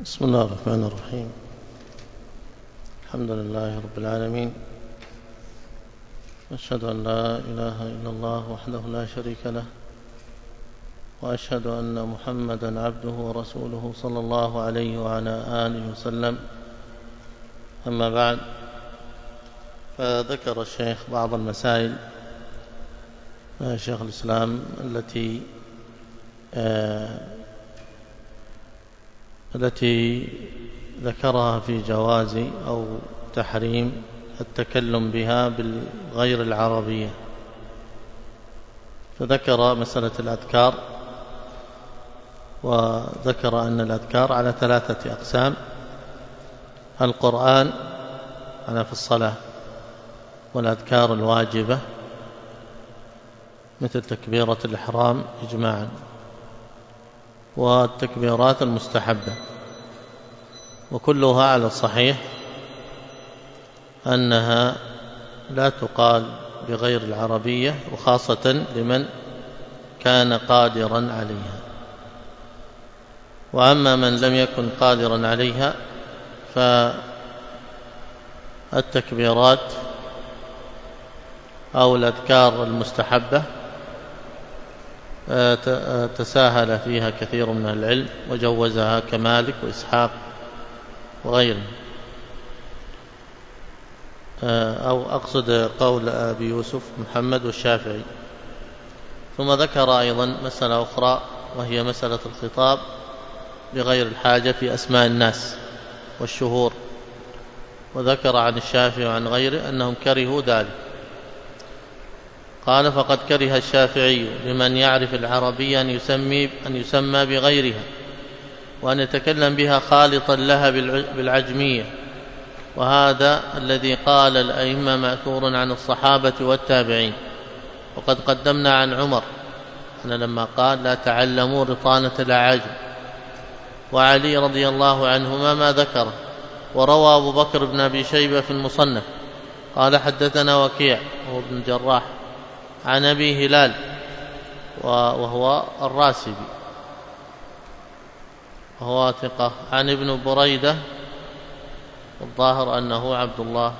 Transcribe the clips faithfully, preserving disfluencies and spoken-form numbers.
بسم الله الرحمن الرحيم. الحمد لله رب العالمين، وأشهد أن لا إله إلا الله وحده لا شريك له، وأشهد أن محمدا عبده ورسوله صلى الله عليه وعلى آله وسلم. أما بعد، فذكر الشيخ بعض المسائل شيخ الإسلام التي آه التي ذكرها في جواز أو تحريم التكلم بها بالغير العربية. فذكر مسألة الأذكار، وذكر أن الأذكار على ثلاثة أقسام: القرآن أنا في الصلاة، والأذكار الواجبة مثل تكبيرة الإحرام إجماعا، والتكبيرات المستحبة، وكلها على الصحيح أنها لا تقال بغير العربية، وخاصة لمن كان قادرا عليها. وأما من لم يكن قادرا عليها فالتكبيرات أو الأذكار المستحبة تساهل فيها كثير من العلم وجوزها كمالك وإسحاق وغيره، أو أقصد قول أبي يوسف محمد والشافعي. ثم ذكر أيضا مسألة أخرى، وهي مسألة الخطاب بغير الحاجة في أسماء الناس والشهور، وذكر عن الشافعي وعن غيره أنهم كرهوا ذلك. قال: فقد كره الشافعي لمن يعرف العربية أن يسمي أن يسمى بغيرها، وأن يتكلم بها خالطا لها بالعجمية، وهذا الذي قال الأئمة مأثور عن الصحابة والتابعين. وقد قدمنا عن عمر أن لما قال: لا تعلموا رطانة الأعاجم، وعلي رضي الله عنهما ما ذكره. وروى أبو بكر بن أبي شيبة في المصنف قال: حدثنا وكيع وهو ابن الجراح عن أبي هلال وهو الراسبي وهو ثقة، عن ابن بريدة، الظاهر أنه عبد الله،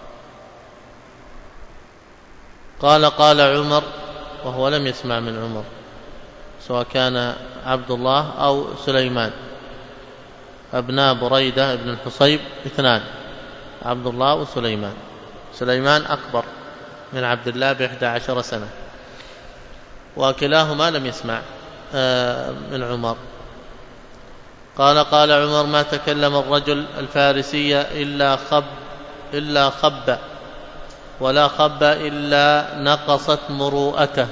قال: قال عمر، وهو لم يسمع من عمر، سواء كان عبد الله أو سليمان. أبناء بريدة ابن الحصيب اثنان، عبد الله وسليمان. سليمان أكبر من عبد الله بإحدى عشر سنة، وكلاهما لم يسمع من عمر. قال: قال عمر: ما تكلم الرجل الفارسي إلا خب إلا خب ولا خب إلا نقصت مروءته.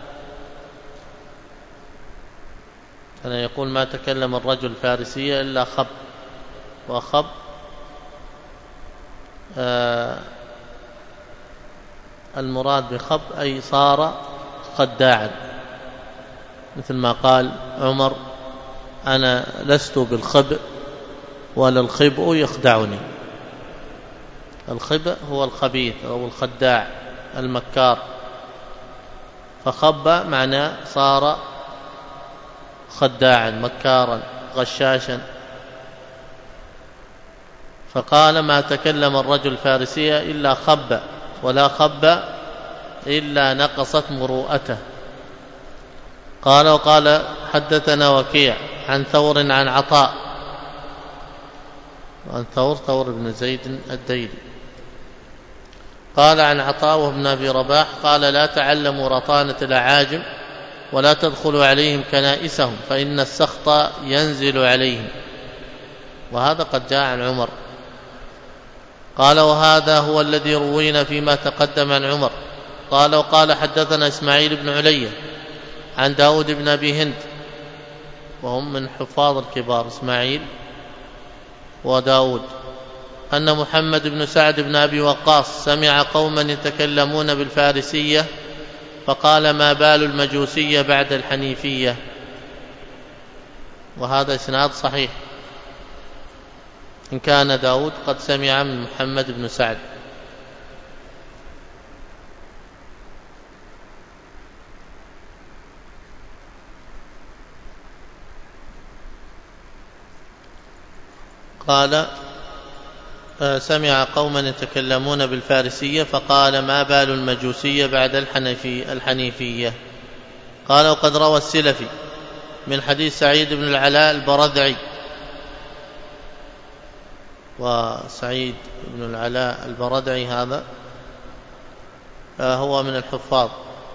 كان يقول: ما تكلم الرجل الفارسي إلا خب، وخب آه المراد بخب أي صار خداعا، مثل ما قال عمر: أنا لست بالخبء ولا الخبء يخدعني. الخبء هو الخبيث أو الخداع المكار، فخب معناه صار خداعا مكارا غشاشا. فقال: ما تكلم الرجل الفارسي إلا خب ولا خب إلا نقصت مروءته. قال: وقال حدثنا وكيع عن ثور عن عطاء، عن ثور ثور بن زيد الديلي، قال عن عطاء وابن أبي رباح قال: لا تعلموا رطانة الأعاجم ولا تدخلوا عليهم كنائسهم، فإن السخط ينزل عليهم. وهذا قد جاء عن عمر. قال: وهذا هو الذي روينا فيما تقدم عن عمر. قال: وقال حدثنا إسماعيل بن علية عن داود بن أبي هند، وهم من حفاظ الكبار إسماعيل وداود، أن محمد بن سعد بن أبي وقاص سمع قوما يتكلمون بالفارسية، فقال: ما بال المجوسية بعد الحنيفية. وهذا إسناد صحيح، إن كان داود قد سمع من محمد بن سعد. قال سمع قوما يتكلمون بالفارسية فقال ما بال المجوسية بعد الحنفي الحنيفية. قال وقد روى السلفي من حديث سعيد بن العلاء البرذعي، وسعيد بن العلاء البرذعي هذا هو من الحفاظ،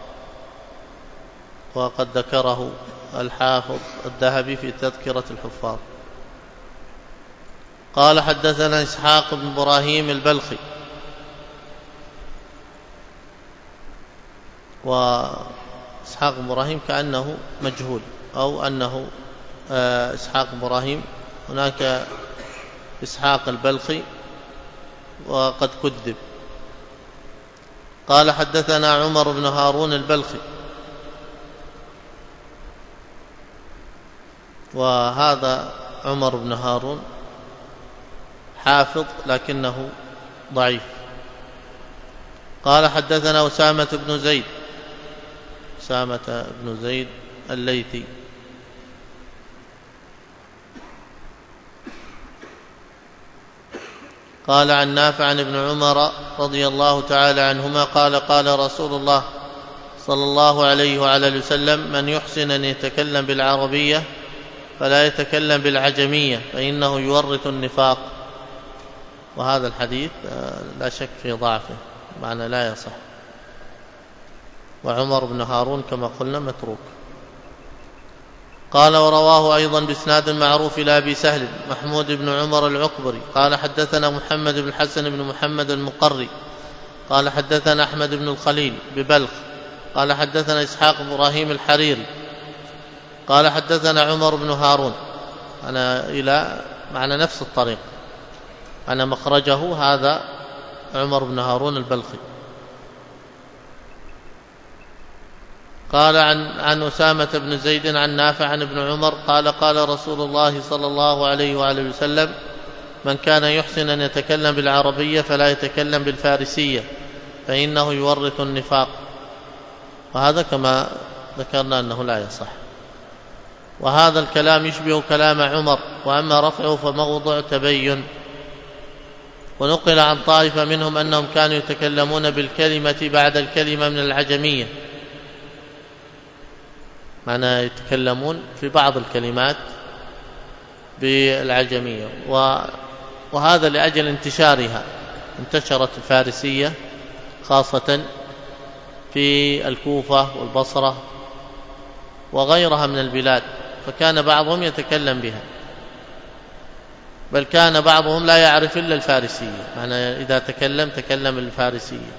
وقد ذكره الحافظ الذهبي في تذكرة الحفاظ. قال حدثنا إسحاق بن إبراهيم البلخي، وإسحاق بن إبراهيم كأنه مجهول، أو أنه إسحاق بن إبراهيم، هناك إسحاق البلخي وقد كذب. قال حدثنا عمر بن هارون البلخي، وهذا عمر بن هارون حافظ لكنه ضعيف. قال حدثنا أسامة بن زيد، أسامة بن زيد الليثي، قال عن نافع عن ابن عمر رضي الله تعالى عنهما قال قال رسول الله صلى الله عليه وعلى وسلم من يحسن أن يتكلم بالعربية فلا يتكلم بالعجمية فإنه يورث النفاق. وهذا الحديث لا شك في ضعفه، معنى لا يصح، وعمر بن هارون كما قلنا متروك. قال ورواه أيضا بإسناد معروف إلى أبي سهل محمود بن عمر العقبري قال حدثنا محمد بن الحسن بن محمد المقري قال حدثنا أحمد بن الخليل ببلخ قال حدثنا إسحاق بن إبراهيم الحريري قال حدثنا عمر بن هارون، أنا إلى معنى نفس الطريق، أنا مخرجه هذا عمر بن هارون البلخي. قال عن عن أسامة بن زيد عن نافع عن ابن عمر قال قال رسول الله صلى الله عليه وآله وسلم من كان يحسن أن يتكلم بالعربية فلا يتكلم بالفارسية فإنه يورث النفاق. وهذا كما ذكرنا أنه لا يصح، وهذا الكلام يشبه كلام عمر، وأما رفعه فموضع تبين. ونقل عن طائفة منهم أنهم كانوا يتكلمون بالكلمة بعد الكلمة من العجمية، معنى يتكلمون في بعض الكلمات بالعجمية، وهذا لأجل انتشارها، انتشرت الفارسية خاصة في الكوفة والبصرة وغيرها من البلاد، فكان بعضهم يتكلم بها، بل كان بعضهم لا يعرف إلا الفارسية، معنى إذا تكلم تكلم الفارسية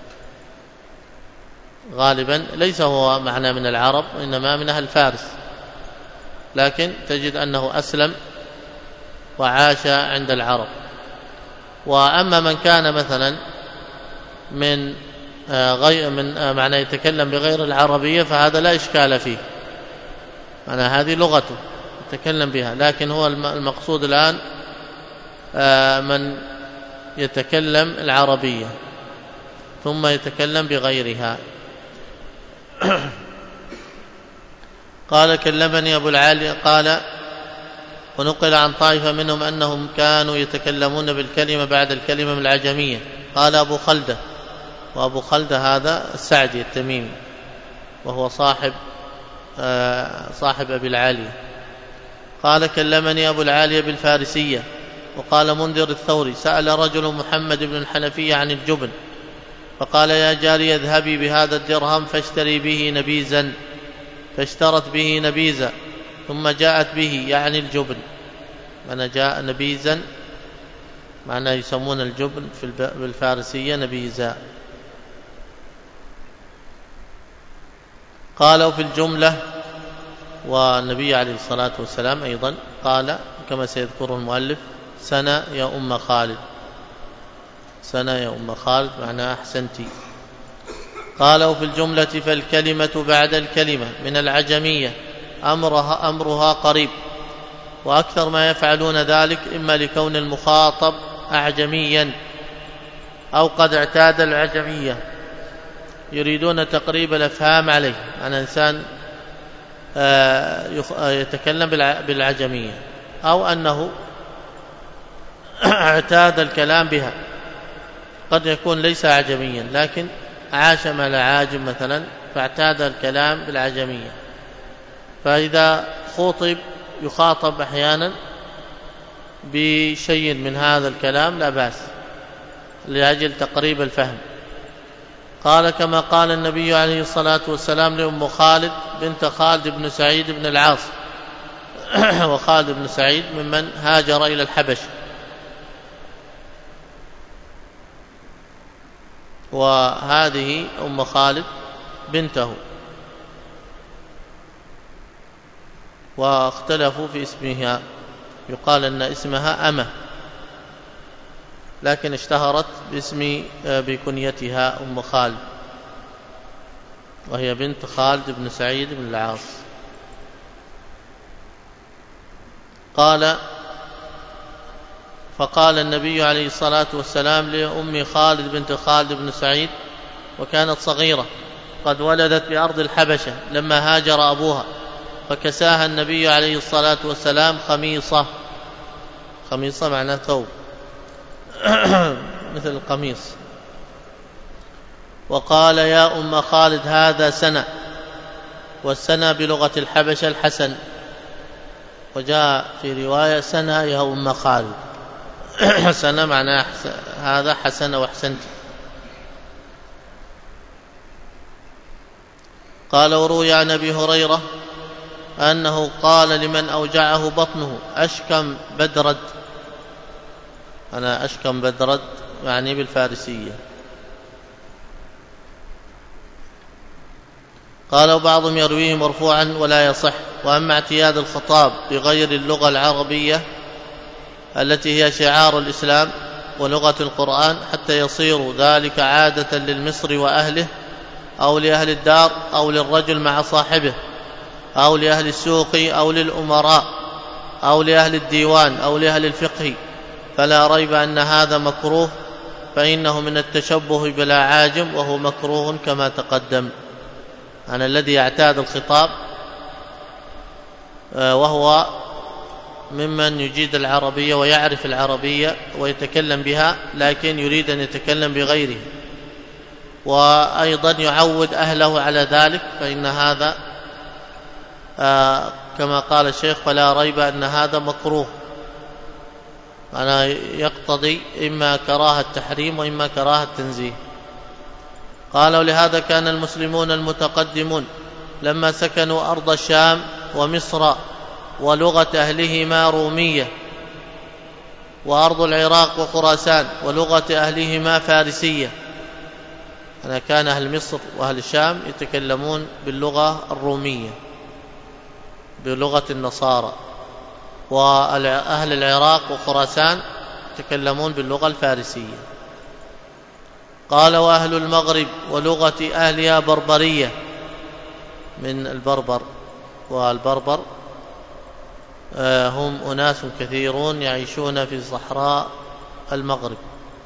غالبا، ليس هو معنى من العرب إنما من أهل فارس، لكن تجد أنه أسلم وعاش عند العرب. وأما من كان مثلا من غير من معنى يتكلم بغير العربية فهذا لا إشكال فيه، معنى هذه لغته يتكلم بها، لكن هو المقصود الآن من يتكلم العربية ثم يتكلم بغيرها. قال كلمني أبو العالي قال ونقل عن طائفة منهم أنهم كانوا يتكلمون بالكلمة بعد الكلمة من العجمية. قال أبو خلدة، وأبو خلدة هذا السعدي التميمي، وهو صاحب صاحب أبي العالي. قال كلمني أبو العالي بالفارسية. وقال منذر الثوري سأل رجل محمد بن الحنفية عن الجبن فقال يا جاري اذهبي بهذا الدرهم فاشتري به نبيزا، فاشترت به نبيزا ثم جاءت به يعني الجبن، معنى جاء نبيزا معنى يسمون الجبن في بالفارسية نبيزا. قالوا في الجملة، والنبي عليه الصلاة والسلام أيضا قال كما سيذكره المؤلف سنة يا أم خالد، سنة يا أم خالد معنى أحسنتي. قالوا في الجملة فالكلمة بعد الكلمة من العجمية أمرها, أمرها قريب، وأكثر ما يفعلون ذلك إما لكون المخاطب أعجميا أو قد اعتاد العجمية يريدون تقريب الأفهام عليه، أن إنسان يتكلم بالعجمية، أو أنه اعتاد الكلام بها، قد يكون ليس أعجميا لكن عاش مع الأعاجم مثلا فاعتاد الكلام بالعجمية، فإذا خطب يخاطب أحيانا بشيء من هذا الكلام لا بأس لأجل تقريب الفهم. قال كما قال النبي عليه الصلاة والسلام لأم خالد بنت خالد بن سعيد بن العاص، وخالد بن سعيد ممن هاجر إلى الحبش، وهذه أم خالد بنته، واختلفوا في اسمها، يقال أن اسمها أمة لكن اشتهرت باسم بكنيتها أم خالد، وهي بنت خالد بن سعيد بن العاص. قال فقال النبي عليه الصلاة والسلام لأم خالد بنت خالد بن سعيد وكانت صغيرة قد ولدت بأرض الحبشة لما هاجر أبوها، فكساها النبي عليه الصلاة والسلام خميصة، خميصة معناه ثوب مثل القميص، وقال يا أم خالد هذا سنة، والسنة بلغة الحبشة الحسن، وجاء في رواية سنة يا أم خالد سنة معناه هذا حسن وأحسنت. قال وروي عن أبي هريرة أنه قال لمن أوجعه بطنه أشكم بدرد، أنا أشكم بدرد يعني بالفارسية. قال وبعضهم يرويه مرفوعا ولا يصح. وأما اعتياد الخطاب بغير اللغة العربية التي هي شعار الإسلام ولغة القرآن حتى يصير ذلك عادة للمصري وأهله أو لأهل الدار أو للرجل مع صاحبه أو لأهل السوق أو للأمراء أو لأهل الديوان أو لأهل الفقه، فلا ريب أن هذا مكروه، فإنه من التشبه بالأعاجم وهو مكروه كما تقدم. أنا الذي يعتاد الخطاب وهو ممن يجيد العربية ويعرف العربية ويتكلم بها لكن يريد أن يتكلم بغيره، وأيضا يعود أهله على ذلك، فإن هذا آه كما قال الشيخ فلا ريب أن هذا مكروه، أنا يقتضي إما كراهة التحريم وإما كراهة التنزيه. قالوا لهذا كان المسلمون المتقدمون لما سكنوا أرض الشام ومصر ولغة أهلهما رومية، وأرض العراق وخراسان ولغة أهلهما فارسية، أنا كان أهل مصر وأهل الشام يتكلمون باللغة الرومية بلغة النصارى، وأهل العراق وخراسان يتكلمون باللغة الفارسية. قال وأهل المغرب ولغة أهلها بربرية من البربر، والبربر هم أناس كثيرون يعيشون في صحراء المغرب.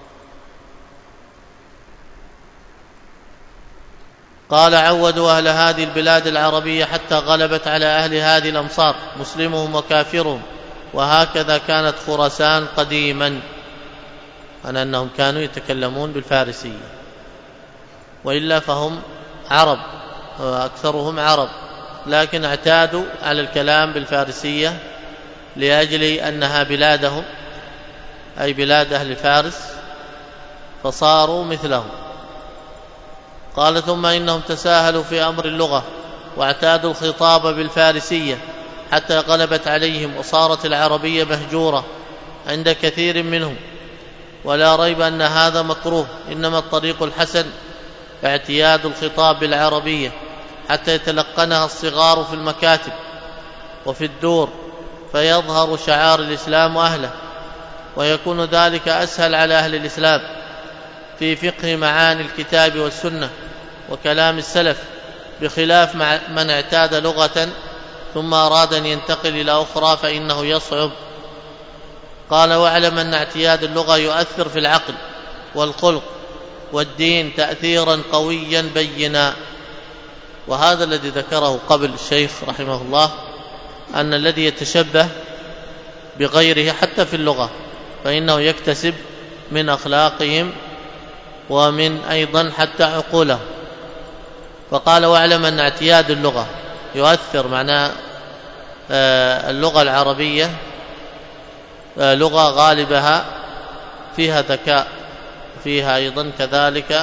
قال عودوا أهل هذه البلاد العربية حتى غلبت على أهل هذه الأمصار مسلمهم وكافرهم، وهكذا كانت خراسان قديما، أنا أنهم كانوا يتكلمون بالفارسية، وإلا فهم عرب وأكثرهم عرب، لكن اعتادوا على الكلام بالفارسية لأجل أنها بلادهم أي بلاد أهل فارس، فصاروا مثلهم. قال ثم إنهم تساهلوا في أمر اللغة واعتادوا الخطاب بالفارسية حتى غلبت عليهم وصارت العربية مهجورة عند كثير منهم، ولا ريب أن هذا مكروه، إنما الطريق الحسن اعتياد الخطاب بالعربية حتى يتلقنها الصغار في المكاتب وفي الدور فيظهر شعار الإسلام وأهله، ويكون ذلك أسهل على أهل الإسلام في فقه معاني الكتاب والسنة وكلام السلف، بخلاف من اعتاد لغة ثم أراد أن ينتقل إلى أخرى فإنه يصعب. قال واعلم أن اعتياد اللغة يؤثر في العقل والخلق والدين تأثيرا قويا بينا، وهذا الذي ذكره قبل الشيخ رحمه الله، أن الذي يتشبه بغيره حتى في اللغة فإنه يكتسب من أخلاقهم ومن أيضا حتى عقولهم. فقال واعلم أن اعتياد اللغة يؤثر. معناه اللغة العربية لغة غالبها فيها ذكاء، فيها أيضا كذلك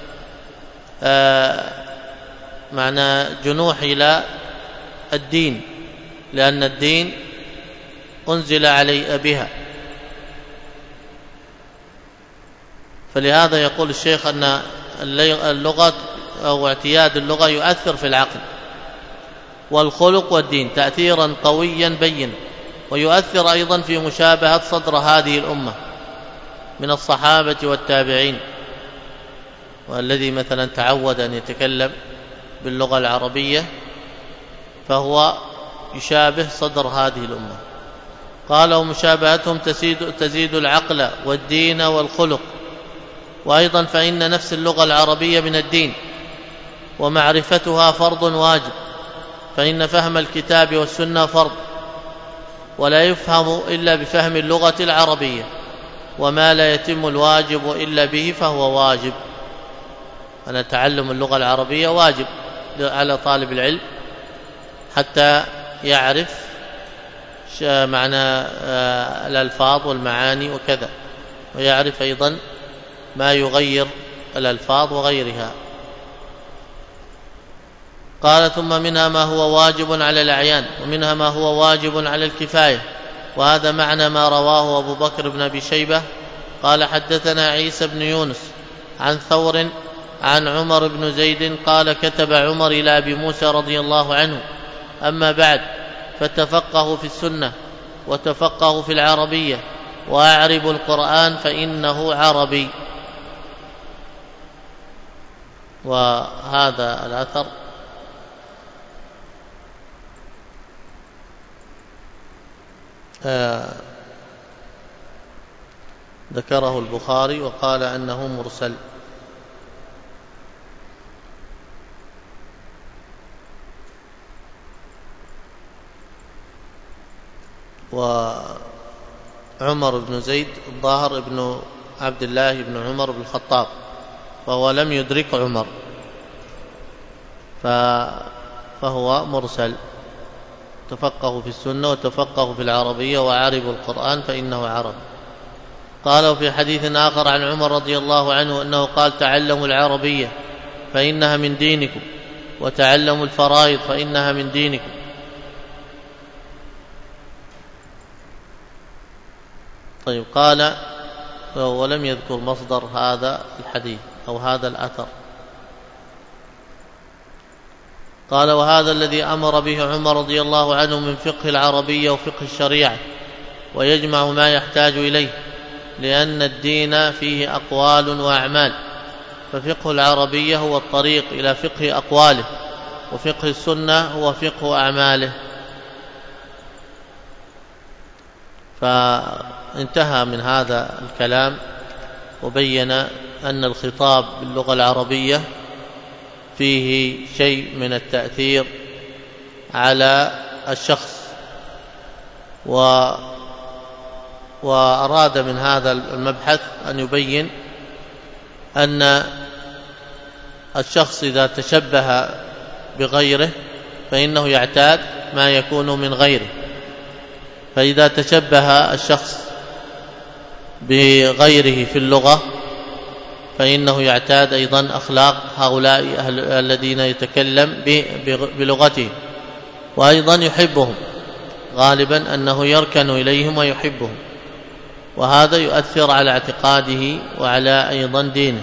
معنى جنوح إلى الدين، لأن الدين أنزل علي بها. فلهذا يقول الشيخ أن اللغة أو اعتياد اللغة يؤثر في العقل والخلق والدين تأثيرا قويا بين، ويؤثر أيضا في مشابهة صدر هذه الأمة من الصحابة والتابعين، والذي مثلا تعود أن يتكلم باللغة العربية فهو يشابه صدر هذه الأمة. قال ومشابهتهم تزيد, تزيد العقل والدين والخلق. وأيضا فإن نفس اللغة العربية من الدين، ومعرفتها فرض واجب، فإن فهم الكتاب والسنة فرض، ولا يفهم إلا بفهم اللغة العربية، وما لا يتم الواجب إلا به فهو واجب. أن تعلم اللغة العربية واجب على طالب العلم حتى يعرف معنى الألفاظ والمعاني وكذا، ويعرف أيضا ما يغير الألفاظ وغيرها. قال ثم منها ما هو واجب على الأعيان، ومنها ما هو واجب على الكفاية. وهذا معنى ما رواه أبو بكر بن أبي شيبة قال حدثنا عيسى بن يونس عن ثور عن عمر بن زيد قال كتب عمر إلى أبي موسى رضي الله عنه أما بعد فتفقهوا في السنة وتفقهوا في العربية وأعربوا القرآن فإنه عربي. وهذا الأثر آه ذكره البخاري وقال أنه مرسل. وعمر بن زيد الظاهر ابن عبد الله بن عمر بن الخطاب، فهو لم يدرك عمر فهو مرسل. تفقهوا في السنة وتفقهوا في العربية وعاربوا القرآن فإنه عرب. قالوا في حديث آخر عن عمر رضي الله عنه أنه قال تعلموا العربية فإنها من دينكم، وتعلموا الفرائض فإنها من دينكم. طيب قال ولم يذكر مصدر هذا الحديث أو هذا الأثر. قال وهذا الذي أمر به عمر رضي الله عنه من فقه العربية وفقه الشريعة، ويجمع ما يحتاج إليه، لأن الدين فيه أقوال وأعمال، ففقه العربية هو الطريق إلى فقه أقواله، وفقه السنة هو فقه أعماله. فانتهى من هذا الكلام وبين أن الخطاب باللغة العربية فيه شيء من التأثير على الشخص، و وأراد من هذا المبحث أن يبين أن الشخص إذا تشبه بغيره فإنه يعتاد ما يكون من غيره. فإذا تشبه الشخص بغيره في اللغة فإنه يعتاد أيضا أخلاق هؤلاء الذين يتكلم بلغتهم، وأيضا يحبهم، غالبا أنه يركن إليهم ويحبهم، وهذا يؤثر على اعتقاده وعلى أيضا دينه.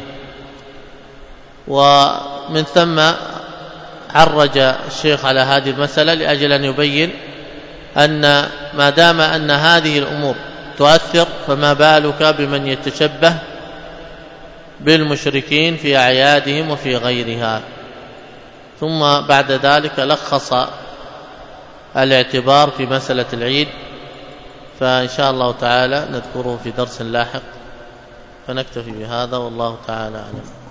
ومن ثم عرج الشيخ على هذه المسألة لأجل أن يبين أن ما دام أن هذه الأمور تؤثر فما بالك بمن يتشبه بالمشركين في أعيادهم وفي غيرها. ثم بعد ذلك لخص الاعتبار في مسألة العيد، فإن شاء الله تعالى نذكره في درس لاحق، فنكتفي بهذا والله تعالى أعلم.